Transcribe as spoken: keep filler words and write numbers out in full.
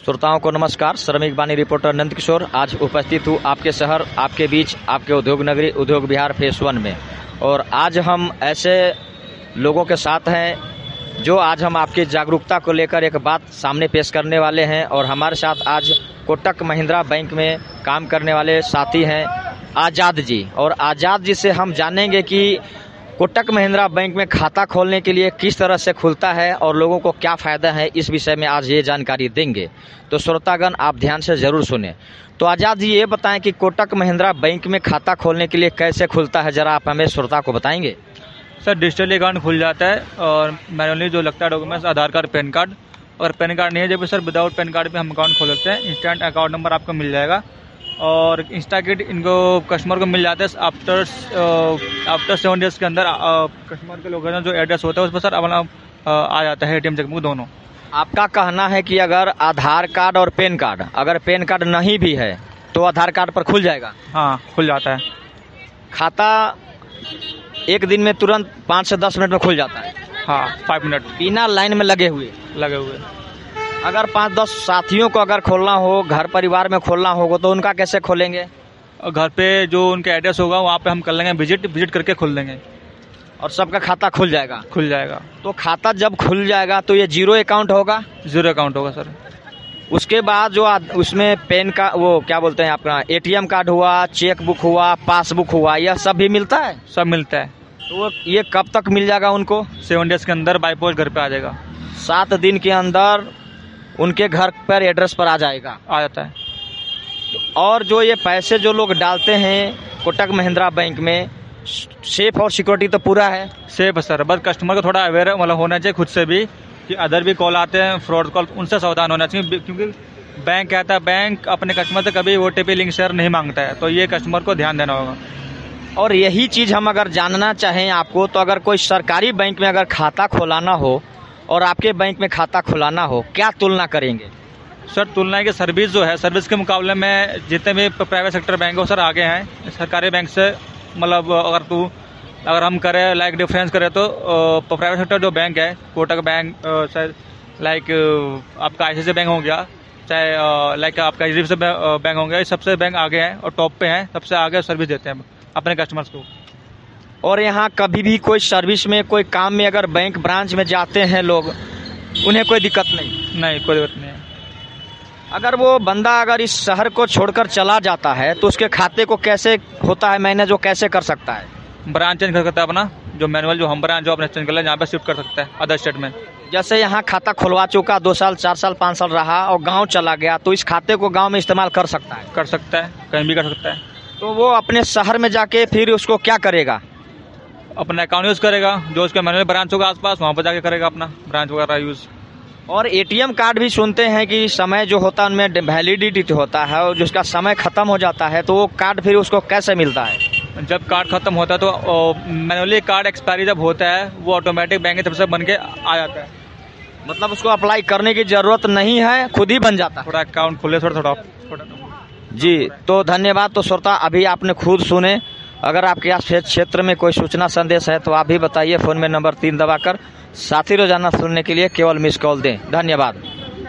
श्रोताओं को नमस्कार। श्रमिक बानी रिपोर्टर नंद किशोर आज उपस्थित हूँ आपके शहर, आपके बीच, आपके उद्योग नगरी उद्योग विहार फेस वन में। और आज हम ऐसे लोगों के साथ हैं जो आज हम आपकी जागरूकता को लेकर एक बात सामने पेश करने वाले हैं। और हमारे साथ आज कोटक महिंद्रा बैंक में काम करने वाले साथी हैं आज़ाद जी। और आज़ाद जी से हम जानेंगे कि कोटक महिंद्रा बैंक में खाता खोलने के लिए किस तरह से खुलता है और लोगों को क्या फ़ायदा है, इस विषय में आज ये जानकारी देंगे। तो श्रोतागण आप ध्यान से ज़रूर सुने। तो आज़ाद जी ये बताएं कि कोटक महिंद्रा बैंक में खाता खोलने के लिए कैसे खुलता है, ज़रा आप हमें श्रोता को बताएंगे। सर डिजिटल अकाउंट खुल जाता है और मैनुअली जो लगता है documents Aadhaar card, PAN card. अगर पैन कार्ड नहीं है जब सर विदाउट पैन कार्ड पे हम अकाउंट खोल सकते हैं। इंस्टेंट अकाउंट नंबर आपको मिल जाएगा और इंस्टा किट इनको कस्टमर को मिल जाता है आफ्टर आफ्टर सेवन डेज के अंदर। कस्टमर के लोकेशन जो एड्रेस होता है उस पर सर अपना आ जाता है एटीएम चेकबुक दोनों। आपका कहना है कि अगर आधार कार्ड और पैन कार्ड, अगर पैन कार्ड नहीं भी है तो आधार कार्ड पर खुल जाएगा? हाँ खुल जाता है। खाता एक दिन में तुरंत पाँच से दस मिनट में खुल जाता है? हाँ फाइव मिनट बिना लाइन में लगे हुए लगे हुए अगर पाँच दस साथियों को अगर खोलना हो, घर परिवार में खोलना होगा तो उनका कैसे खोलेंगे? घर पे जो उनका एड्रेस होगा वहाँ पे हम कर लेंगे विजिट विजिट करके खोल देंगे और सबका खाता खुल जाएगा? खुल जाएगा। तो खाता जब खुल जाएगा तो ये जीरो अकाउंट होगा? जीरो अकाउंट होगा सर। उसके बाद जो उसमें पेन का वो क्या बोलते हैं आपका एटीएम कार्ड हुआ, चेक बुक हुआ, पासबुक हुआ, यह सब भी मिलता है? सब मिलता है। तो ये कब तक मिल जाएगा उनको? सेवन डेज के अंदर बाई पोस्ट घर पे आ जाएगा। सात दिन के अंदर उनके घर पर एड्रेस पर आ जाएगा? आ जाता है। और जो ये पैसे जो लोग डालते हैं कोटक महिंद्रा बैंक में, सेफ और सिक्योरिटी तो पूरा है? सेफ है सर, बस कस्टमर को थोड़ा अवेयर मतलब होना चाहिए खुद से भी कि अदर भी कॉल आते हैं फ्रॉड कॉल, उनसे सावधान होना चाहिए। क्योंकि बैंक कहता है बैंक अपने कस्टमर से कभी ओटीपी लिंक शेयर नहीं मांगता है, तो ये कस्टमर को ध्यान देना होगा। और यही चीज़ हम अगर जानना चाहें आपको, तो अगर कोई सरकारी बैंक में अगर खाता खुलाना हो और आपके बैंक में खाता खुलाना हो, क्या तुलना करेंगे? सर तुलना की सर्विस जो है, सर्विस के मुकाबले में जितने भी प्राइवेट सेक्टर बैंक हो सर आगे हैं सरकारी बैंक से। मतलब अगर तू अगर हम करें लाइक डिफरेंस करें तो प्राइवेट सेक्टर जो बैंक है, कोटक बैंक, सर लाइक आपका आईसीआईसीआई बैंक हो गया, चाहे लाइक आपका एचडीएफसी बैंक हो गया, ये सबसे बैंक आगे हैं और टॉप पे हैं, सबसे आगे सर्विस देते हैं अपने कस्टमर्स को। और यहाँ कभी भी कोई सर्विस में, कोई काम में अगर बैंक ब्रांच में जाते हैं लोग, उन्हें कोई दिक्कत नहीं? नहीं कोई दिक्कत नहीं है। अगर वो बंदा अगर इस शहर को छोड़कर चला जाता है तो उसके खाते को कैसे होता है मैनेज, जो कैसे कर सकता है? ब्रांच चेंज कर सकता है अपना, जो मैनुअल जो हम ब्रांच जो अपने चेंज कर ले यहाँ पे शिफ्ट कर सकता है अदर स्टेट में। जैसे यहाँ खाता खुलवा चुका, दो साल चार साल पाँच साल रहा और गाँव चला गया, तो इस खाते को गाँव में इस्तेमाल कर सकता है? कर सकता है, कहीं भी कर सकता है। तो वो अपने शहर में जाके फिर उसको क्या करेगा? अपना अकाउंट यूज़ करेगा, जो उसका मैनुअल ब्रांच होगा आसपास वहाँ पर जाके करेगा अपना ब्रांच वगैरह यूज़। और एटीएम कार्ड भी सुनते हैं कि समय जो होता है उनमें वैलिडिटी होता है और जिसका समय खत्म हो जाता है तो वो कार्ड फिर उसको कैसे मिलता है? जब कार्ड खत्म होता है तो मैनुअली कार्ड एक्सपायरी जब होता है वो ऑटोमेटिक बैंक की तरफ से बन के आ जाता है। मतलब उसको अप्लाई करने की जरूरत नहीं है, खुद ही बन जाता है? थोड़ा अकाउंट खुले थोड़ा थोड़ा थोड़ा जी। तो धन्यवाद। तो श्रोता अभी आपने खुद सुने। अगर आपके आस क्षेत्र में कोई सूचना संदेश है तो आप भी बताइए। फोन में नंबर तीन दबाकर साथी रोजाना सुनने के लिए केवल मिस कॉल दें। धन्यवाद।